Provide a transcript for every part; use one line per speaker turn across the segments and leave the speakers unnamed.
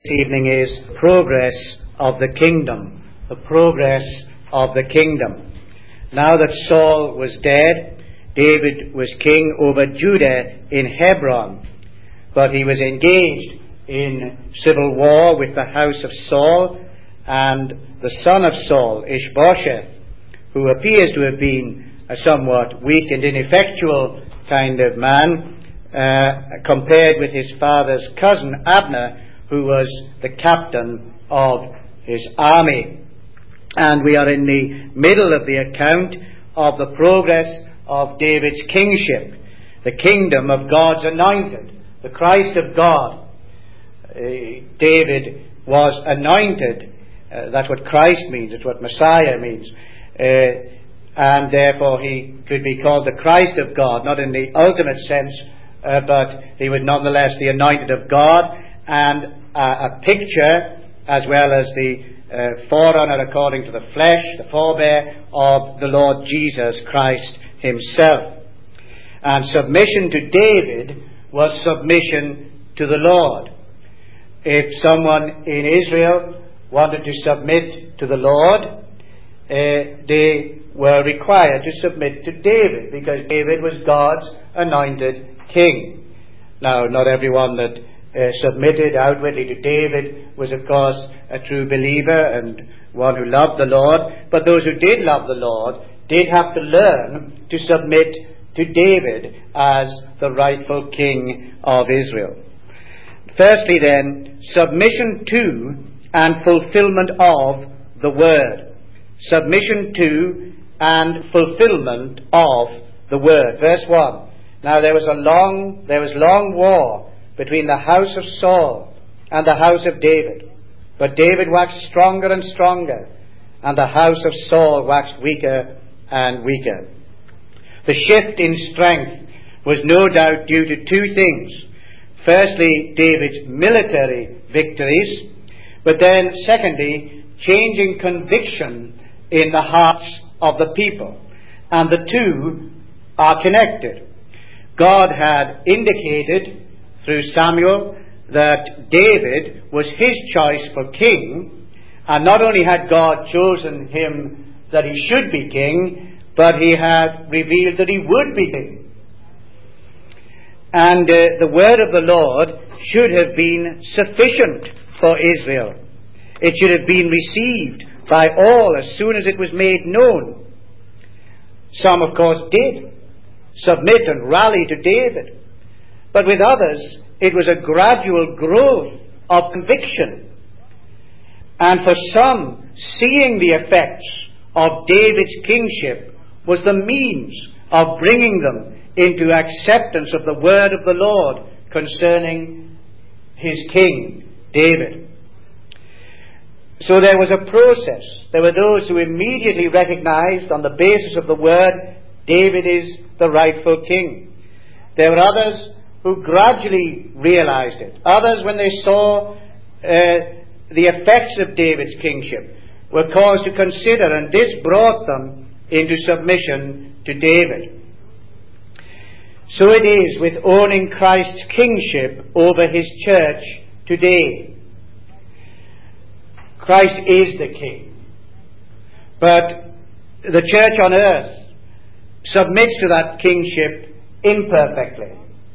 evening is progress of the kingdom. The progress of the kingdom. Now that Saul was dead, David was king over Judah in Hebron. But he was engaged in civil war with the house of Saul, and the son of Saul, Ishbosheth, who appears to have been a somewhat weak and ineffectual kind of man, compared with his father's cousin Abner, who was the captain of his army. And we are in the middle of the account of the progress of David's kingship, the kingdom of God's anointed, the Christ of God. David was anointed. That's what Christ means. It's what Messiah means. And therefore he could be called the Christ of God, not in the ultimate sense, but he was nonetheless the anointed of God, and a picture, as well as the forerunner according to the flesh, the forebear of the Lord Jesus Christ himself. And submission to David was submission to the Lord. If someone in Israel wanted to submit to the Lord, they were required to submit to David, because David was God's anointed king. Now, not everyone that submitted outwardly to David was, of course, a true believer and one who loved the Lord, but those who did love the Lord did have to learn to submit to David as the rightful king of Israel. Firstly then, submission to and fulfillment of the word. Submission to and fulfillment of the word. Verse 1. Now there was long war between the house of Saul and the house of David. But David waxed stronger and stronger, and the house of Saul waxed weaker and weaker. The shift in strength was no doubt due to two things. Firstly, David's military victories, but then secondly, changing conviction in the hearts of the people. And the two are connected. God had indicated through Samuel that David was his choice for king, and not only had God chosen him that he should be king, but he had revealed that he would be king. And the word of the Lord should have been sufficient for Israel. It should have been received by all as soon as it was made known. Some, of course, did submit and rally to David. But with others, it was a gradual growth of conviction. And for some, seeing the effects of David's kingship was the means of bringing them into acceptance of the word of the Lord concerning his king, David. So there was a process. There were those who immediately recognized on the basis of the word, David is the rightful king. There were others who gradually realized it. Others, when they saw the effects of David's kingship, were caused to consider, and this brought them into submission to David. So it is with owning Christ's kingship over his church today. Christ is the king. But the church on earth submits to that kingship imperfectly.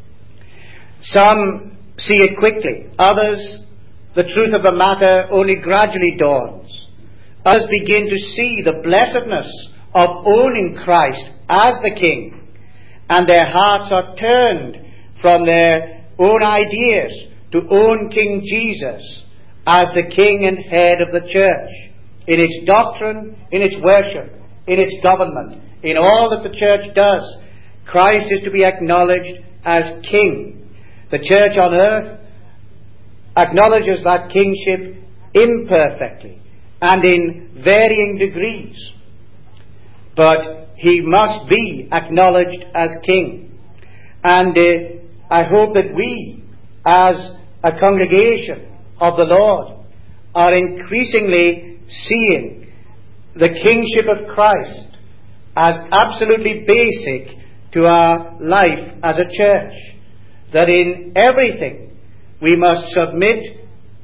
Some see it quickly. Others, the truth of the matter only gradually dawns. Others begin to see the blessedness of owning Christ as the king, and their hearts are turned from their own ideas to own King Jesus as the king and head of the church, in its doctrine, in its worship, in its government, in all that the church does. Christ is to be acknowledged as king. The church on earth acknowledges that kingship imperfectly and in varying degrees. But he must be acknowledged as king. And I hope that we, as a congregation of the Lord, are increasingly seeing the kingship of Christ as absolutely basic to our life as a church. That in everything we must submit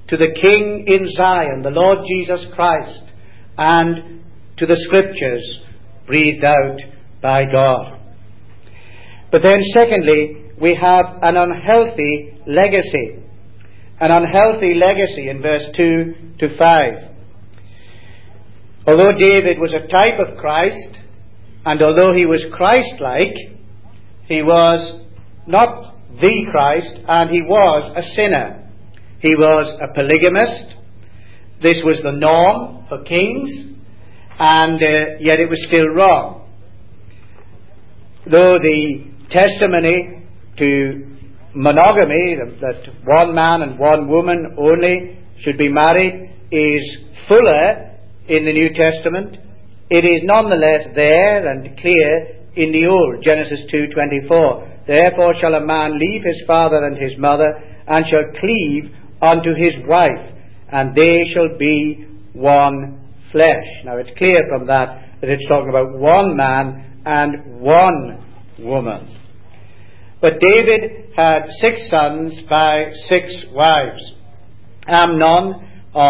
to the King in Zion, the Lord Jesus Christ, and to the Scriptures breathed out by God. But then secondly, we have an unhealthy legacy. An unhealthy legacy in verse 2 to 5. Although David was a type of Christ, and although he was Christ-like, he was not the Christ, and he was a sinner. He was a polygamist. This was the norm for kings, and yet it was still wrong. Though the testimony to monogamy, that one man and one woman only should be married, is fuller in the New Testament, it is nonetheless there and clear in the Old. Genesis 2:24. Therefore shall a man leave his father and his mother, and shall cleave unto his wife, and they shall be one flesh. Now it's clear from that it's talking about one man and one woman. But David had 6 sons by 6 wives. Amnon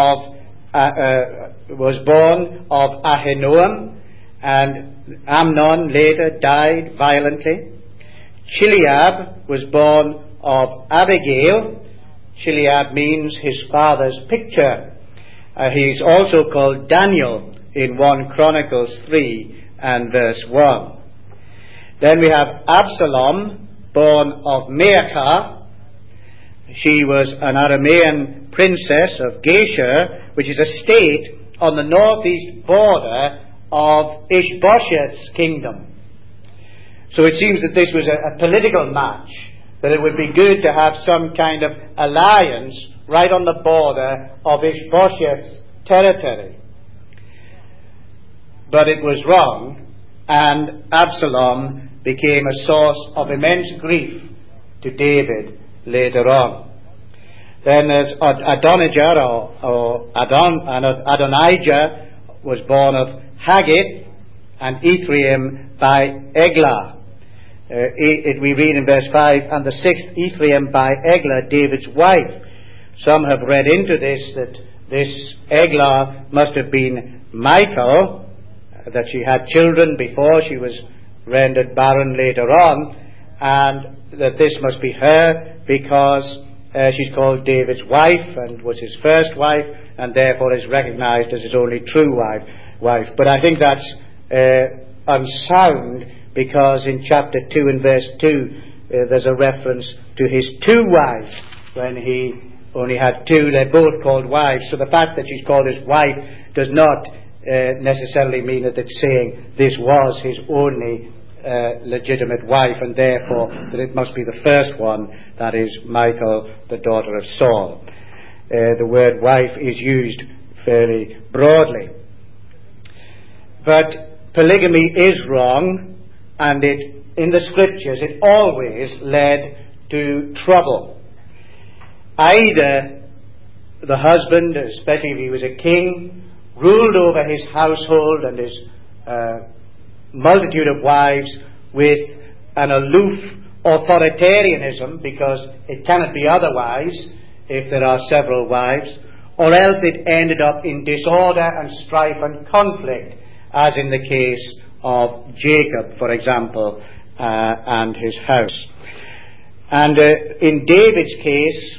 was born of Ahinoam, and Amnon later died violently. Chileab was born of Abigail. Chileab means his father's picture. He's also called Daniel in 1 Chronicles 3 and verse 1. Then we have Absalom, born of Maacah. She was an Aramean princess of Geshur, which is a state on the northeast border of Ishbosheth's kingdom. So it seems that this was a political match, that it would be good to have some kind of alliance right on the border of Ishbosheth's territory. But it was wrong, and Absalom became a source of immense grief to David later on. Then there's Adonijah, Adonijah was born of Haggith, and Ephraim by Eglah. We read in verse 5, and the 6th Ephraim by Eglah, David's wife. Some have read into this that this Eglah must have been Michal, that she had children before she was rendered barren later on, and that this must be her because she's called David's wife and was his first wife, and therefore is recognized as his only true wife. But I think that's unsound, because in chapter 2 and verse 2 there's a reference to his 2 wives when he only had 2. They're both called wives. So the fact that she's called his wife does not necessarily mean that it's saying this was his only legitimate wife, and therefore that it must be the first one, that is Michal, the daughter of Saul. The word wife is used fairly broadly. But polygamy is wrong, and in the Scriptures it always led to trouble. Either the husband, especially if he was a king, ruled over his household and his multitude of wives with an aloof authoritarianism, because it cannot be otherwise if there are several wives, or else it ended up in disorder and strife and conflict, as in the case of Jacob, for example, and his house. And in David's case,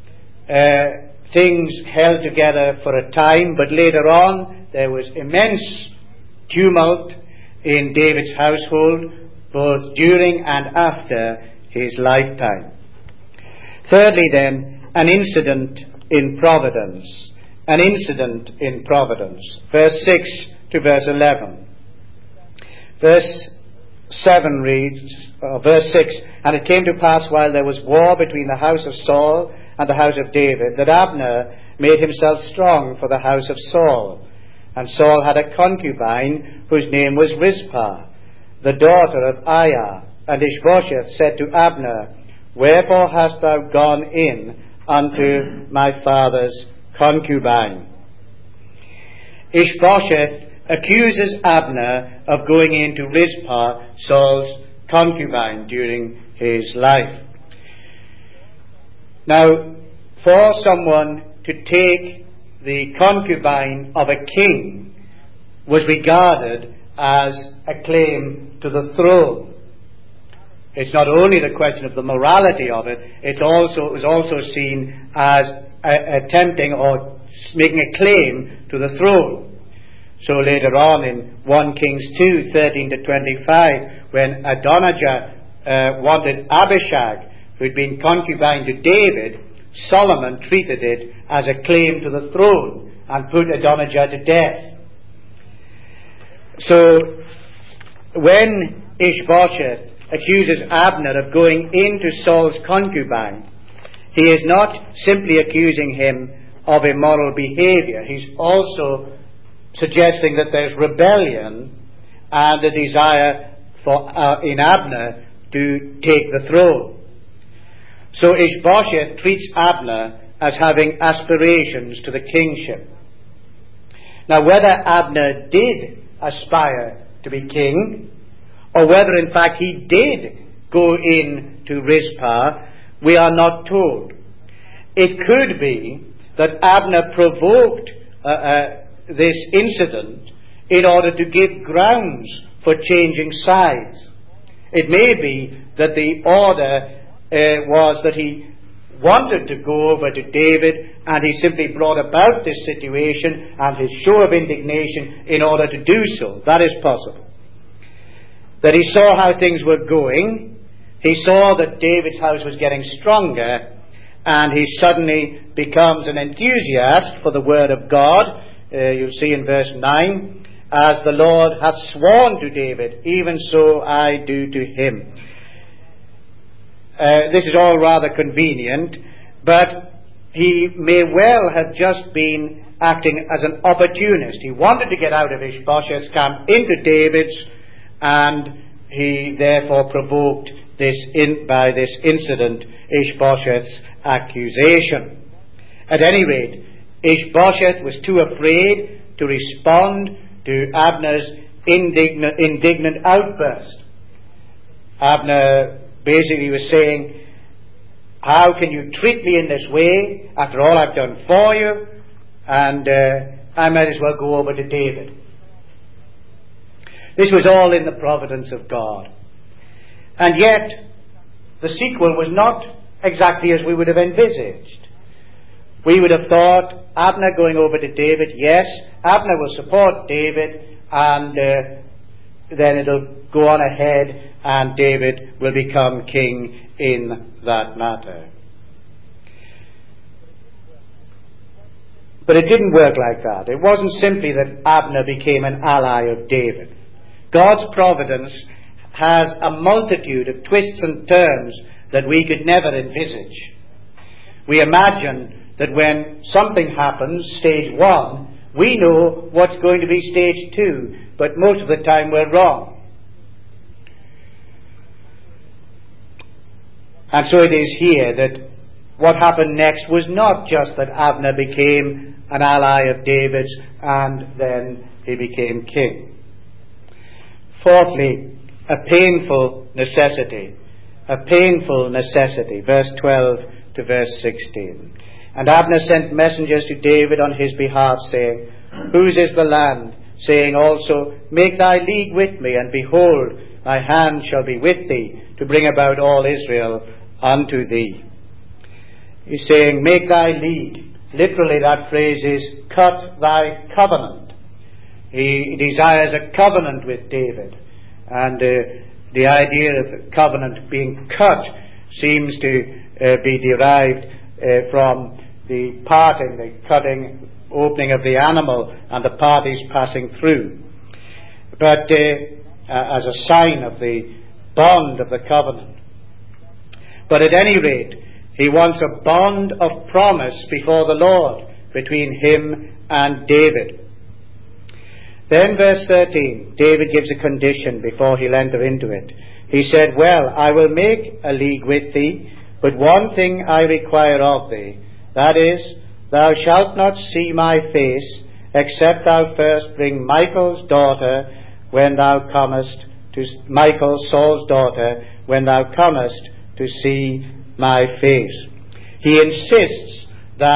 things held together for a time, but later on there was immense tumult in David's household, both during and after his lifetime. Thirdly then, an incident in providence. An incident in providence. Verse 6 to verse 11. Verse 7 reads, verse 6, and it came to pass while there was war between the house of Saul and the house of David, that Abner made himself strong for the house of Saul. And Saul had a concubine whose name was Rizpah, the daughter of Aiah. And Ishbosheth said to Abner, wherefore hast thou gone in unto my father's concubine? Ishbosheth accuses Abner of going into Rizpah, Saul's concubine, during his life. Now, for someone to take the concubine of a king was regarded as a claim to the throne. It's not only the question of the morality of it, it was also seen as attempting or making a claim to the throne. So later on in 1 Kings 2, 13 to 25, when Adonijah wanted Abishag, who had been concubine to David, Solomon treated it as a claim to the throne and put Adonijah to death. So when Ishbosheth accuses Abner of going into Saul's concubine, he is not simply accusing him of immoral behavior. He's also suggesting that there's rebellion and a desire in Abner to take the throne. So Ishbosheth treats Abner as having aspirations to the kingship. Now, whether Abner did aspire to be king, or whether in fact he did go in to Rizpah, we are not told. It could be that Abner provoked this incident in order to give grounds for changing sides. It may be that the order was that he wanted to go over to David, and he simply brought about this situation and his show of indignation in order to do so. That is possible. That he saw how things were going, he saw that David's house was getting stronger, and he suddenly becomes an enthusiast for the word of God. You'll see in verse 9, as the Lord hath sworn to David, even so I do to him. This is all rather convenient, but he may well have just been acting as an opportunist. He wanted to get out of Ishbosheth's camp into David's, and he therefore provoked by this incident Ishbosheth's accusation. At any rate, Ishbosheth was too afraid to respond to Abner's indignant outburst. Abner basically was saying, how can you treat me in this way after all I've done for you? And I might as well go over to David. This was all in the providence of God. And yet, the sequel was not exactly as we would have envisaged. We would have thought, Abner going over to David, yes, Abner will support David, and then it'll go on ahead, and David will become king in that matter. But it didn't work like that. It wasn't simply that Abner became an ally of David. God's providence has a multitude of twists and turns that we could never envisage. We imagine that when something happens, stage 1, we know what's going to be stage 2, but most of the time we're wrong. And so it is here that what happened next was not just that Abner became an ally of David's and then he became king. Fourthly, a painful necessity. A painful necessity. Verse 12 to verse 16. And Abner sent messengers to David on his behalf, saying, Whose is the land? Saying also, Make thy league with me, and behold, my hand shall be with thee, to bring about all Israel unto thee. He's saying, make thy league. Literally that phrase is, cut thy covenant. He desires a covenant with David. And the idea of the covenant being cut seems to be derived from the parting, the cutting, opening of the animal and the parties passing through. But as a sign of the bond of the covenant. But at any rate, he wants a bond of promise before the Lord between him and David. Then verse 13, David gives a condition before he'll enter into it. He said, Well, I will make a league with thee, but one thing I require of thee, that is, thou shalt not see my face, except thou first bring Michal's daughter when thou comest to Michal, Saul's daughter, when thou comest to see my face. He insists that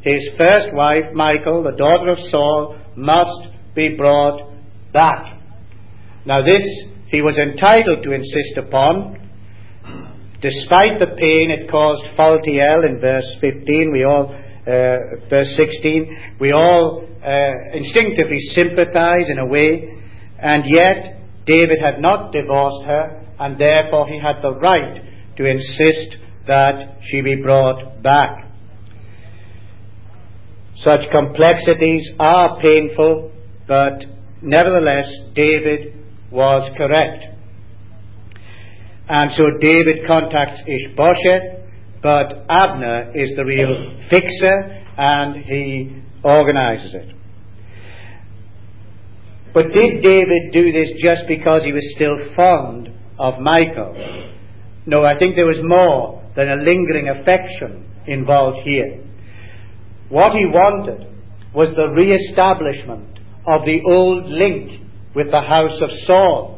his first wife, Michal, the daughter of Saul, must be brought back. Now this he was entitled to insist upon, despite the pain it caused Phaltiel in verse 15. Verse 16, we all instinctively sympathize in a way, and yet David had not divorced her, and therefore he had the right to insist that she be brought back. Such complexities are painful, but nevertheless David was correct. And so David contacts Ishbosheth, but Abner is the real fixer, and he organizes it. But did David do this just because he was still fond of Michal? No, I think there was more than a lingering affection involved here. What he wanted was the re-establishment of the old link with the house of Saul,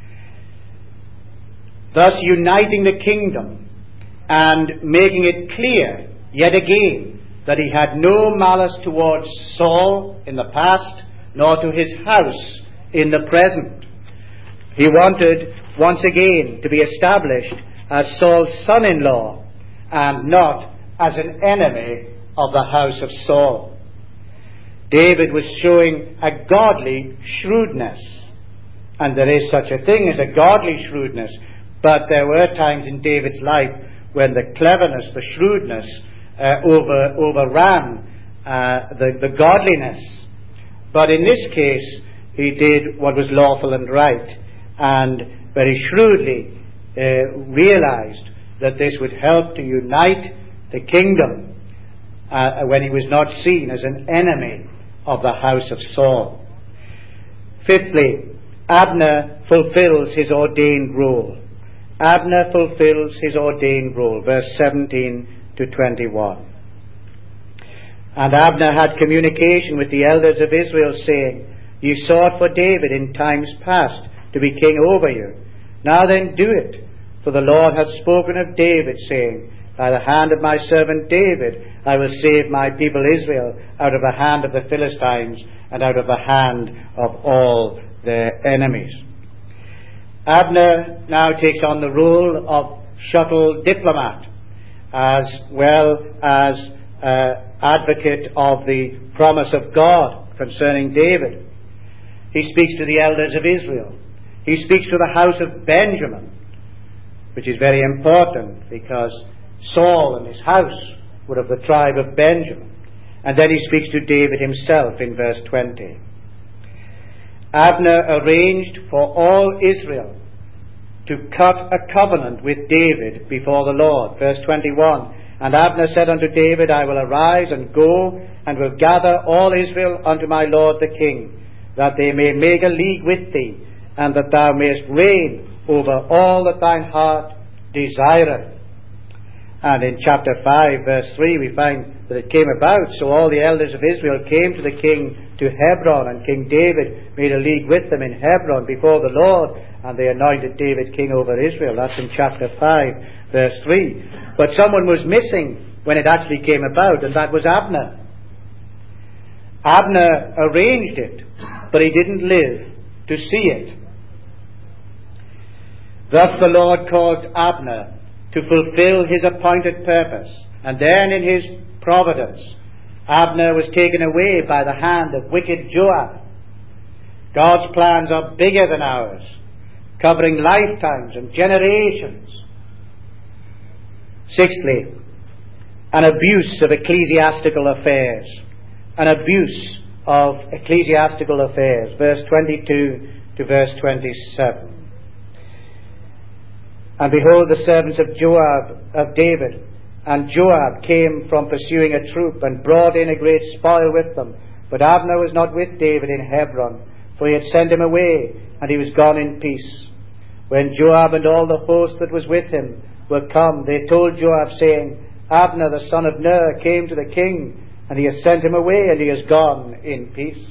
thus uniting the kingdom and making it clear yet again that he had no malice towards Saul in the past, nor to his house in the present. He wanted once again to be established as Saul's son-in-law and not as an enemy of the house of Saul. David was showing a godly shrewdness, and there is such a thing as a godly shrewdness, but there were times in David's life when the cleverness, the shrewdness overran the godliness. But in this case, he did what was lawful and right, and very shrewdly realized that this would help to unite the kingdom when he was not seen as an enemy of the house of Saul. Fifthly, Abner fulfills his ordained role. Abner fulfills his ordained role, verse 17 to 21. And Abner had communication with the elders of Israel, saying, You sought for David in times past to be king over you. Now then do it, for the Lord hath spoken of David, saying, By the hand of my servant David I will save my people Israel out of the hand of the Philistines and out of the hand of all their enemies. Abner now takes on the role of shuttle diplomat, as well as advocate of the promise of God concerning David. He speaks to the elders of Israel. He speaks to the house of Benjamin, which is very important because Saul and his house were of the tribe of Benjamin. And then he speaks to David himself in verse 20. Abner arranged for all Israel to cut a covenant with David before the Lord. Verse 21. And Abner said unto David, I will arise and go, and will gather all Israel unto my lord the king, that they may make a league with thee, and that thou mayest reign over all that thine heart desireth. And in chapter 5, verse 3, we find that it came about. So all the elders of Israel came to the king to Hebron, and King David made a league with them in Hebron before the Lord, and they anointed David king over Israel. That's in chapter 5, verse 3. But someone was missing when it actually came about, and that was Abner. Abner arranged it, but he didn't live to see it. Thus the Lord caused Abner to fulfill his appointed purpose. And then in his providence, Abner was taken away by the hand of wicked Joab. God's plans are bigger than ours, covering lifetimes and generations. Sixthly, an abuse of ecclesiastical affairs. An abuse of ecclesiastical affairs. Verse 22 to verse 27. And behold, the servants of David, and Joab came from pursuing a troop, and brought in a great spoil with them. But Abner was not with David in Hebron, for he had sent him away, and he was gone in peace. When Joab and all the host that was with him were come, they told Joab, saying, Abner the son of Ner came to the king, and he has sent him away, and he is gone in peace.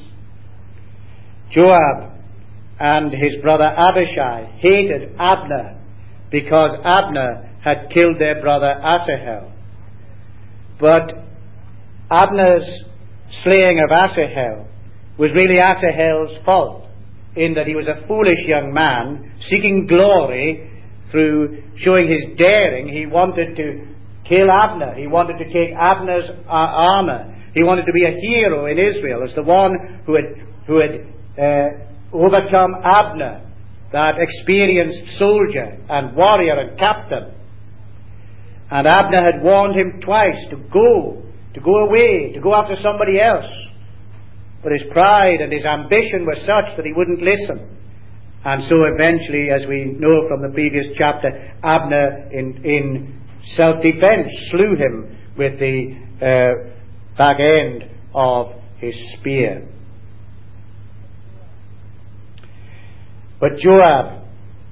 Joab and his brother Abishai hated Abner, because Abner had killed their brother Asahel. But Abner's slaying of Asahel was really Asahel's fault, in that he was a foolish young man seeking glory through showing his daring. He wanted to kill Abner. He wanted to take Abner's armor. He wanted to be a hero in Israel as the one who had overcome Abner, that experienced soldier and warrior and captain. And Abner had warned him twice to go away, to go after somebody else. But his pride and his ambition were such that he wouldn't listen. And so eventually, as we know from the previous chapter, Abner in self-defense slew him with the back end of his spear. But Joab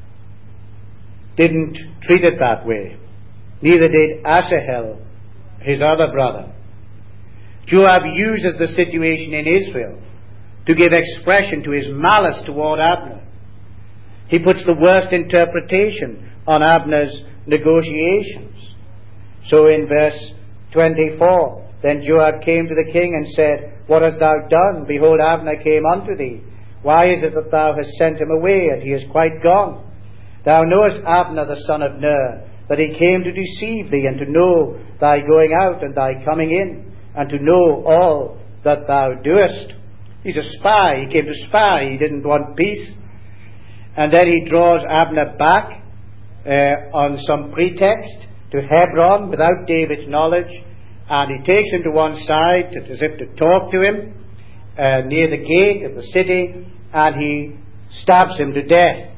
didn't treat it that way. Neither did Asahel, his other brother. Joab uses the situation in Israel to give expression to his malice toward Abner. He puts the worst interpretation on Abner's negotiations. So in verse 24, then Joab came to the king and said, "What hast thou done? Behold, Abner came unto thee. Why is it that thou hast sent him away, and he is quite gone? Thou knowest Abner the son of Ner, that he came to deceive thee, and to know thy going out and thy coming in, and to know all that thou doest." He's a spy. He came to spy. He didn't want peace. And then he draws Abner back on some pretext to Hebron without David's knowledge, and he takes him to one side as if to talk to him near the gate of the city, and he stabs him to death.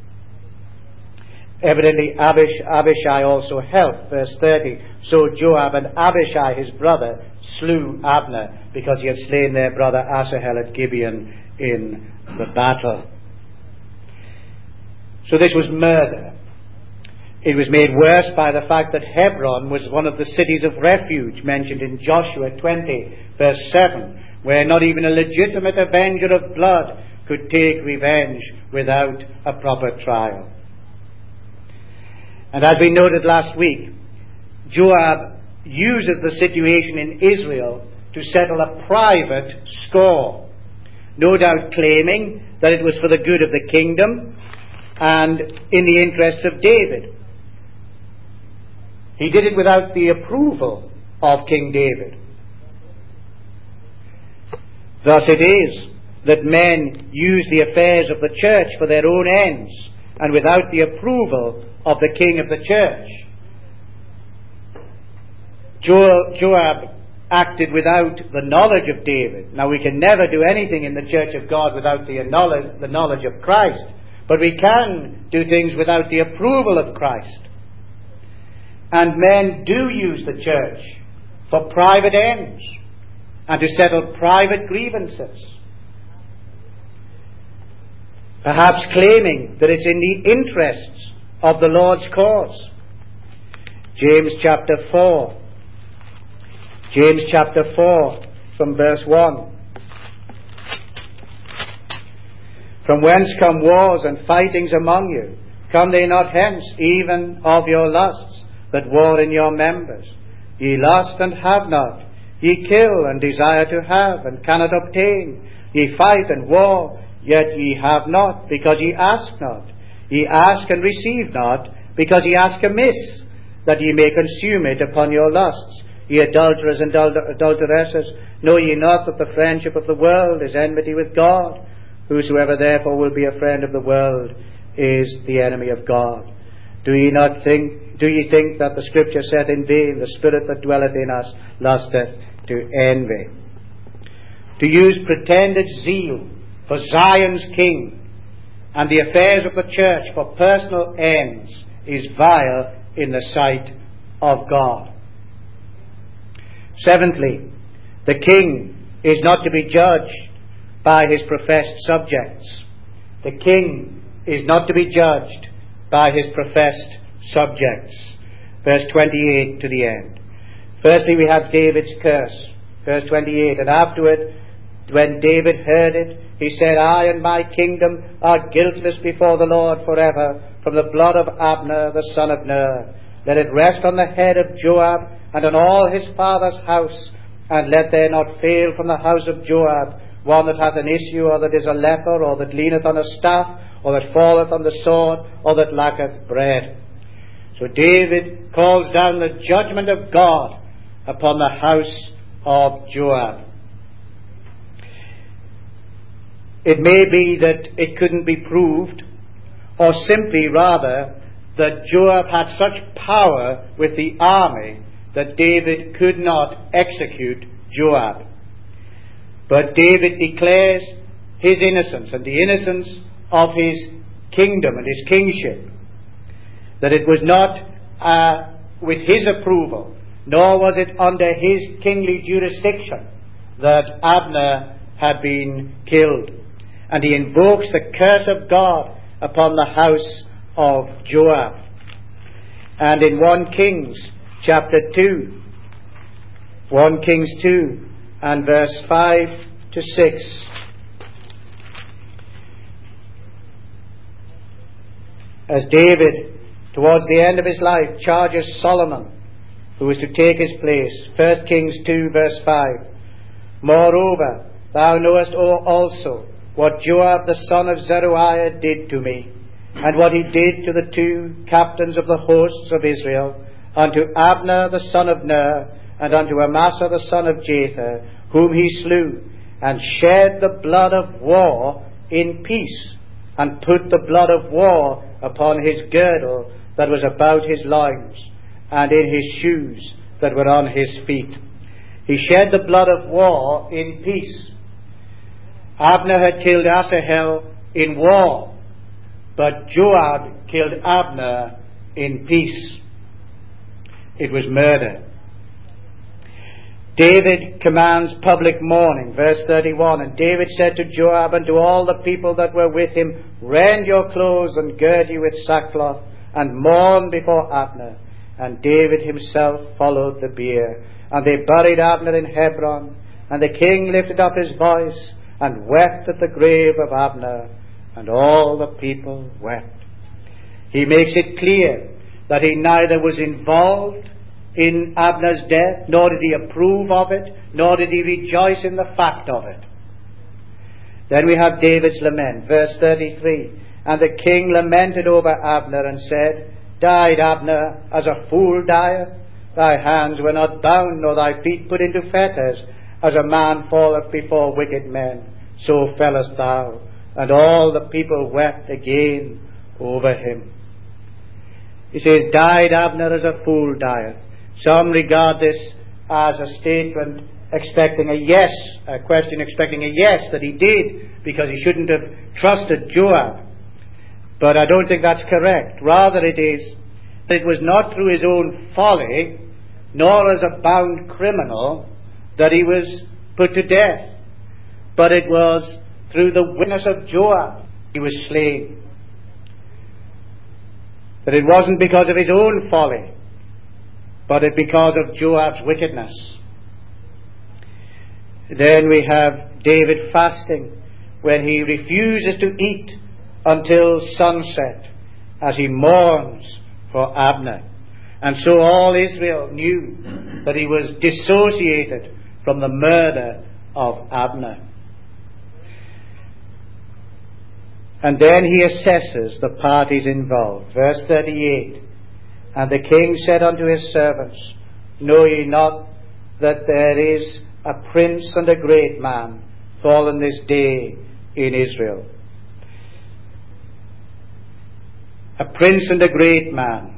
Evidently Abishai also helped. Verse 30, so Joab and Abishai his brother slew Abner, because he had slain their brother Asahel at Gibeon in the battle. So this was murder. It was made worse by the fact that Hebron was one of the cities of refuge mentioned in Joshua 20 verse 7, where not even a legitimate avenger of blood could take revenge without a proper trial. And as we noted last week, Joab uses the situation in Israel to settle a private score, no doubt claiming that it was for the good of the kingdom and in the interests of David. He did it without the approval of King David. Thus it is that men use the affairs of the church for their own ends and without the approval of the king of the church. Joab acted without the knowledge of David. Now, we can never do anything in the church of God without the knowledge of Christ, but we can do things without the approval of Christ. And men do use the church for private ends and to settle private grievances, perhaps claiming that it's in the interests of the Lord's cause. James chapter 4 from verse 1. From whence come wars and fightings among you? Come they not hence, even of your lusts, that war in your members? Ye lust and have not. Ye kill and desire to have, and cannot obtain. Ye fight and war, yet ye have not, because ye ask not. Ye ask and receive not, because ye ask amiss, that ye may consume it upon your lusts. Ye adulterers and adulteresses, know ye not that the friendship of the world is enmity with God? Whosoever therefore will be a friend of the world is the enemy of God. Do ye think that the Scripture saith in vain, the Spirit that dwelleth in us lusteth to envy? To use pretended zeal for Zion's King and the affairs of the church for personal ends is vile in the sight of God. Seventhly, the king is not to be judged by his professed subjects. The king is not to be judged by his professed subjects. Verse 28 to the end. Firstly, we have David's curse. Verse 28, and afterward, when David heard it, he said, I and my kingdom are guiltless before the Lord forever, from the blood of Abner the son of Ner. Let it rest on the head of Joab and on all his father's house, and let there not fail from the house of Joab one that hath an issue, or that is a leper, or that leaneth on a staff, or that falleth on the sword, or that lacketh bread. So David calls down the judgment of God upon the house of Joab. It may be that it couldn't be proved, or simply rather that Joab had such power with the army that David could not execute Joab. But David declares his innocence and the innocence of his kingdom and his kingship, that it was not with his approval, nor was it under his kingly jurisdiction that Abner had been killed. And he invokes the curse of God upon the house of Joab. And in 1 Kings chapter 2, 1 Kings 2 and verse 5 to 6, as David, towards the end of his life, charges Solomon, who is to take his place. 1 Kings 2 verse 5. Moreover, thou knowest also what Joab the son of Zeruiah did to me, and what he did to the 2 captains of the hosts of Israel, unto Abner the son of Ner, and unto Amasa the son of Jether, whom he slew, and shed the blood of war in peace, and put the blood of war upon his girdle that was about his loins, and in his shoes that were on his feet. He shed the blood of war in peace. Abner had killed Asahel in war, but Joab killed Abner in peace. It was murder. David commands public mourning, verse 31. And David said to Joab and to all the people that were with him, rend your clothes and gird you with sackcloth, and mourn before Abner. And David himself followed the bier. And they buried Abner in Hebron. And the king lifted up his voice and wept at the grave of Abner. And all the people wept. He makes it clear that he neither was involved in Abner's death, nor did he approve of it, nor did he rejoice in the fact of it. Then we have David's lament, verse 33. And the king lamented over Abner and said, died Abner as a fool dieth? Thy hands were not bound, nor thy feet put into fetters. As a man falleth before wicked men, so fellest thou. And all the people wept again over him. He says, died Abner as a fool dieth. Some regard this as a statement expecting a yes, a question expecting a yes, that he did, because he shouldn't have trusted Joab. But I don't think that's correct. Rather it is that it was not through his own folly, nor as a bound criminal, that he was put to death, but it was through the witness of Joab he was slain. That it wasn't because of his own folly, but it because of Joab's wickedness. Then we have David fasting, when he refuses to eat until sunset, as he mourns for Abner. And so all Israel knew that he was dissociated from the murder of Abner. And then he assesses the parties involved. Verse 38. And the king said unto his servants, know ye not that there is a prince and a great man fallen this day in Israel? A prince and a great man.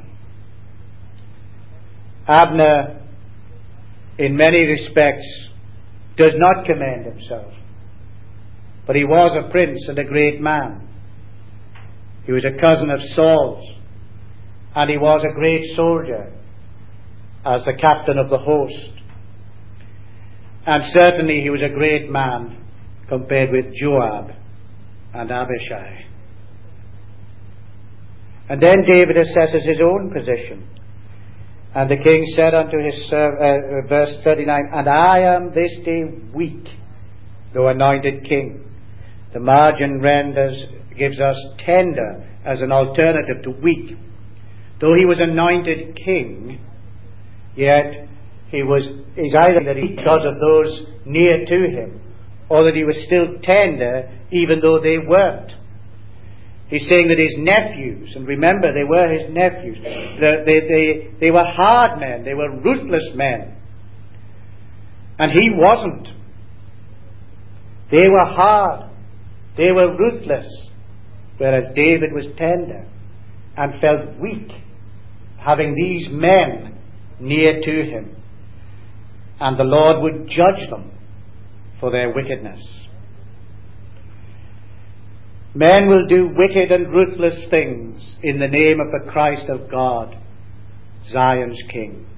Abner, in many respects, does not commend himself. But he was a prince and a great man. He was a cousin of Saul's. And he was a great soldier as the captain of the host. And certainly he was a great man compared with Joab and Abishai. And then David assesses his own position. And the king said unto his servant, verse 39, and I am this day weak, though anointed king. The margin gives us tender as an alternative to weak. Though he was anointed king, yet is either that he because of those near to him, or that he was still tender even though they weren't. He's saying that his nephews, and remember they were his nephews, they were hard men, they were ruthless men. And he wasn't. They were hard, they were ruthless, whereas David was tender and felt weak having these men near to him. And the Lord would judge them for their wickedness. Men will do wicked and ruthless things in the name of the Christ of God, Zion's King.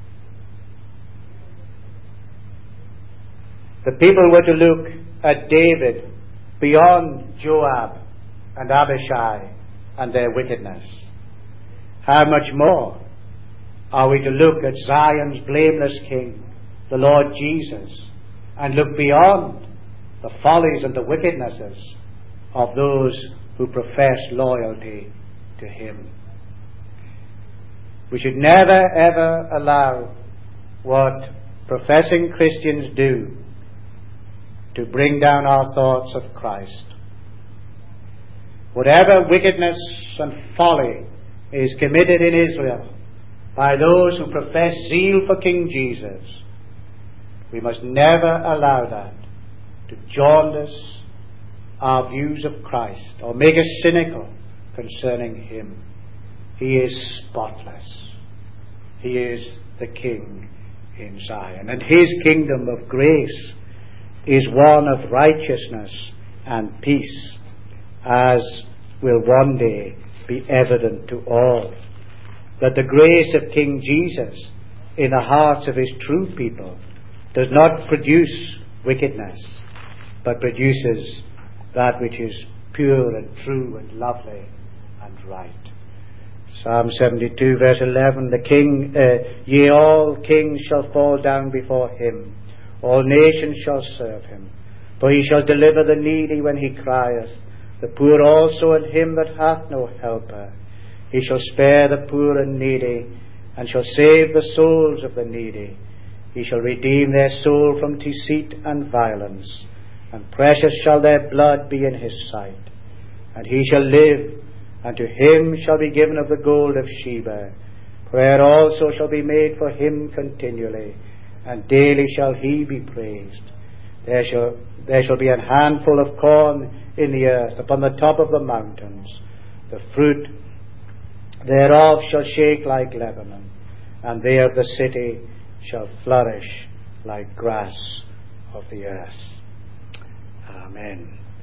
The people were to look at David beyond Joab and Abishai and their wickedness. How much more are we to look at Zion's blameless King, the Lord Jesus, and look beyond the follies and the wickednesses of those who profess loyalty to him. We should never ever allow what professing Christians do to bring down our thoughts of Christ. Whatever wickedness and folly is committed in Israel by those who profess zeal for King Jesus, we must never allow that to jaundice our views of Christ or make us cynical concerning him. He is spotless. He is the King in Zion, and his kingdom of grace is one of righteousness and peace, as will one day be evident to all. That the grace of King Jesus in the hearts of his true people does not produce wickedness, but produces that which is pure and true and lovely and right. Psalm 72 verse 11, the King, yea, all kings shall fall down before him, all nations shall serve him. For he shall deliver the needy when he crieth, the poor also and him that hath no helper. He shall spare the poor and needy, and shall save the souls of the needy. He shall redeem their soul from deceit and violence, and precious shall their blood be in his sight. And he shall live, and to him shall be given of the gold of Sheba. Prayer also shall be made for him continually, and daily shall he be praised. There shall be an handful of corn in the earth upon the top of the mountains. The fruit thereof shall shake like Lebanon, and they of the city shall flourish like grass of the earth. Amen.